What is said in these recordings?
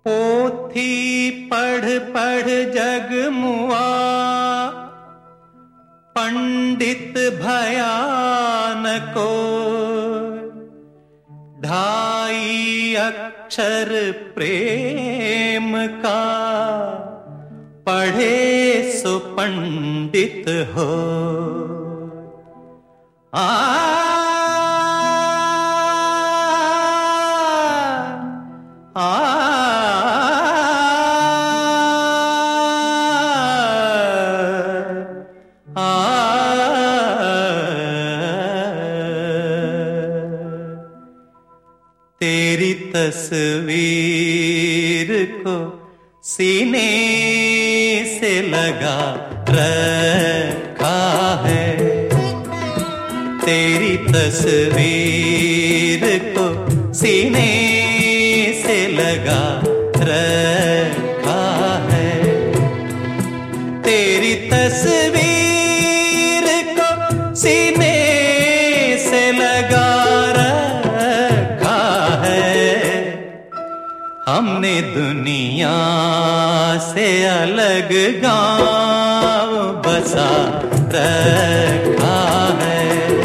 पोथी पढ़ पढ़ जग मुआ, पंडित भया न कोई। ढाई अक्षर प्रेम का, पढ़े सो पंडित हो। तेरी तस्वीर को सीने से लगा रखा है। तेरी तस्वीर को सीने से लगा रखा है। तेरी तस्वीर को सीने से लगा रखा है। हमने दुनिया से अलग गांव बसा रखा है।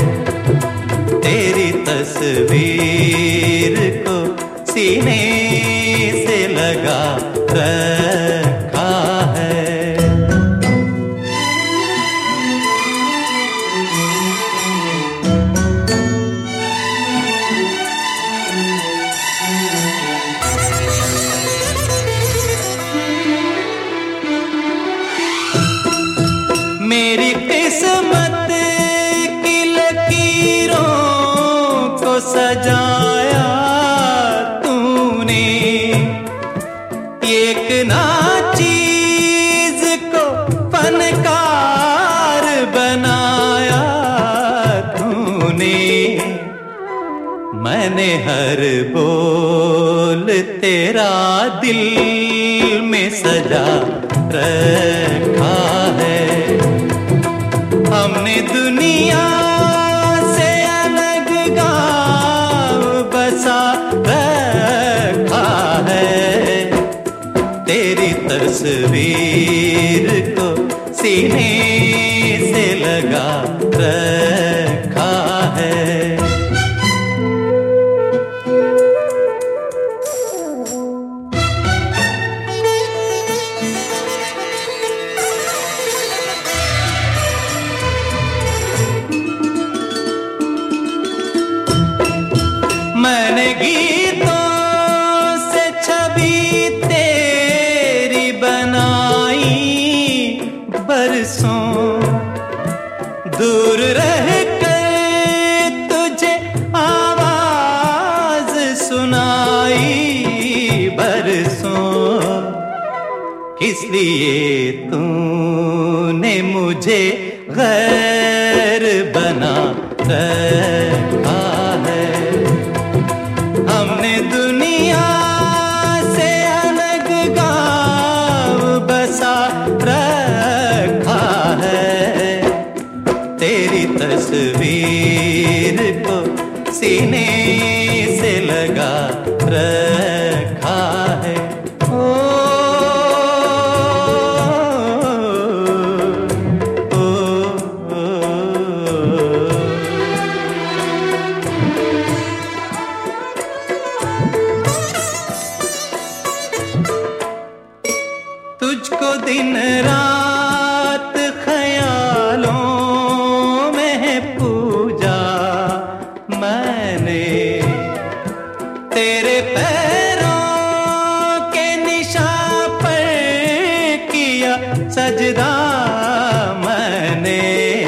तेरी तस्वीर को सीने से लगा रखा है। मेरी किस्मत की लकीरों को सजाया तूने। एक ना चीज को फनकार बनाया तूने। मैंने हर बोल तेरा दिल में सजा रखा है। हमने दुनिया से अलग गांव बसा रखा है। तेरी तस्वीर को सीने से लगा रखा है। मैंने गीतों से छवि तेरी बनाई। बरसों दूर रह कर तुझे आवाज सुनाई। बरसों किस लिए तूने मुझे गैर बना रखा है। हमने दुनिया से अलग गांव बसा रखा है। तेरी तस्वीर को सीने से लगा रखा है। तुझको दिन रात ख्यालों में पूजा मैंने। तेरे पैरों के निशान पर किया सजदा मैंने।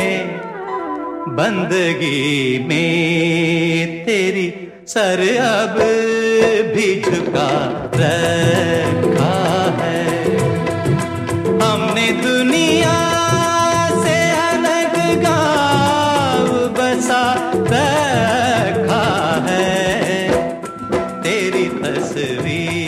बंदगी में तेरी सर अब भी झुका रखा है। हमने दुनिया से अलग गांव बसा रखा है। तेरी तस्वीर